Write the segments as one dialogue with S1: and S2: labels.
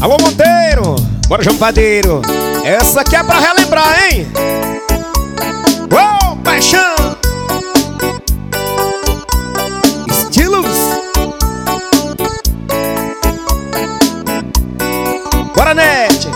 S1: Alô, Monteiro, bora, João Padeiro. Essa aqui é pra relembrar, hein? Uou, paixão! Estilos. Guaranete.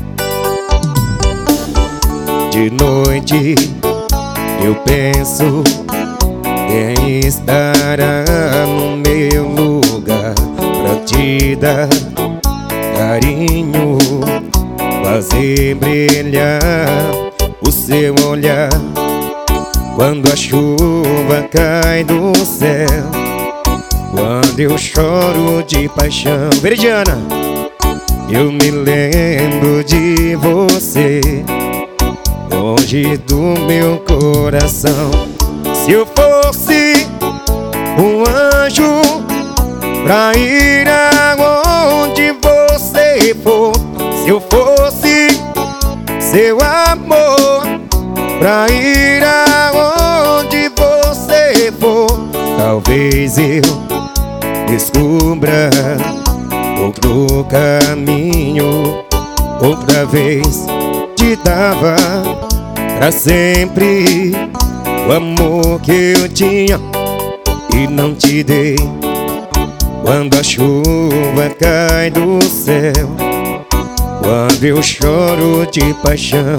S1: De noite eu penso quem estará no meu lugar pra te dar carinho, fazer brilhar o seu olhar quando a chuva cai do céu, quando eu choro de paixão. Veridiana, eu me lembro de você longe do meu coração. Se eu fosse um anjo pra ir aonde você for, se eu fosse seu amor pra ir aonde você for, talvez eu descubra outro caminho. Outra vez te dava pra sempre o amor que eu tinha e não te dei. Quando a chuva cai do céu, quando eu choro de paixão,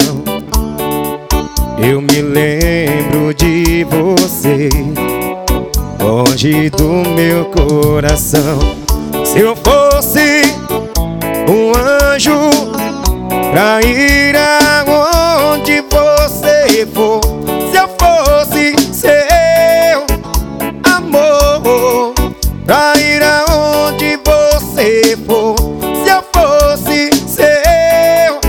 S1: eu me lembro de você longe do meu coração. Se eu fosse um anjo pra ir aonde você for, se eu fosse seu amor pra ir aonde você for, se eu fosse seu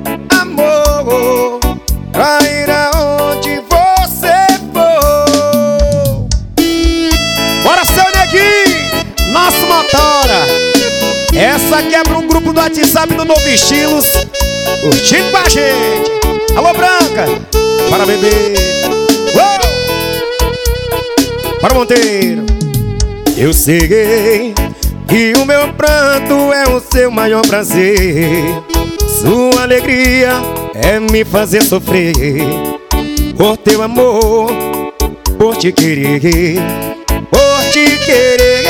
S1: amor pra ir aonde você for. Bora, seu neguinho, nosso motora. Essa aqui é pra um grupo do WhatsApp do Novo Estilos, curtindo com a gente. Alô, Branca, para beber. Uou! Para Monteiro. Eu sei que o meu pranto é o seu maior prazer, sua alegria é me fazer sofrer. Por teu amor, por te querer, por te querer.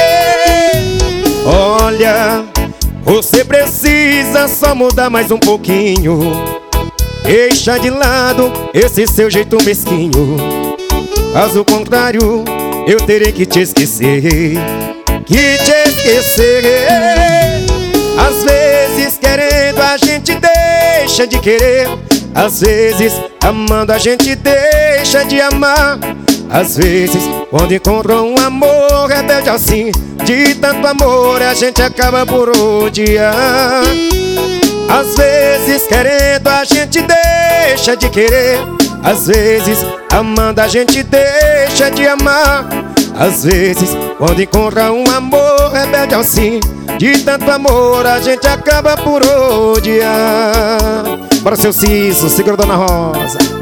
S1: Olha, você precisa só mudar mais um pouquinho. Deixa de lado esse seu jeito mesquinho. Caso contrário, eu terei que te esquecer. Que te esquecer. Às vezes querendo a gente deixa de querer, às vezes amando a gente deixa de amar. Às vezes quando encontra um amor rebelde assim, de tanto amor a gente acaba por odiar. Às vezes querendo a gente deixa de querer, às vezes amando a gente deixa de amar. Às vezes quando encontra um amor rebelde assim, de tanto amor a gente acaba por odiar. Bora, seu Ciso, segura Dona Rosa.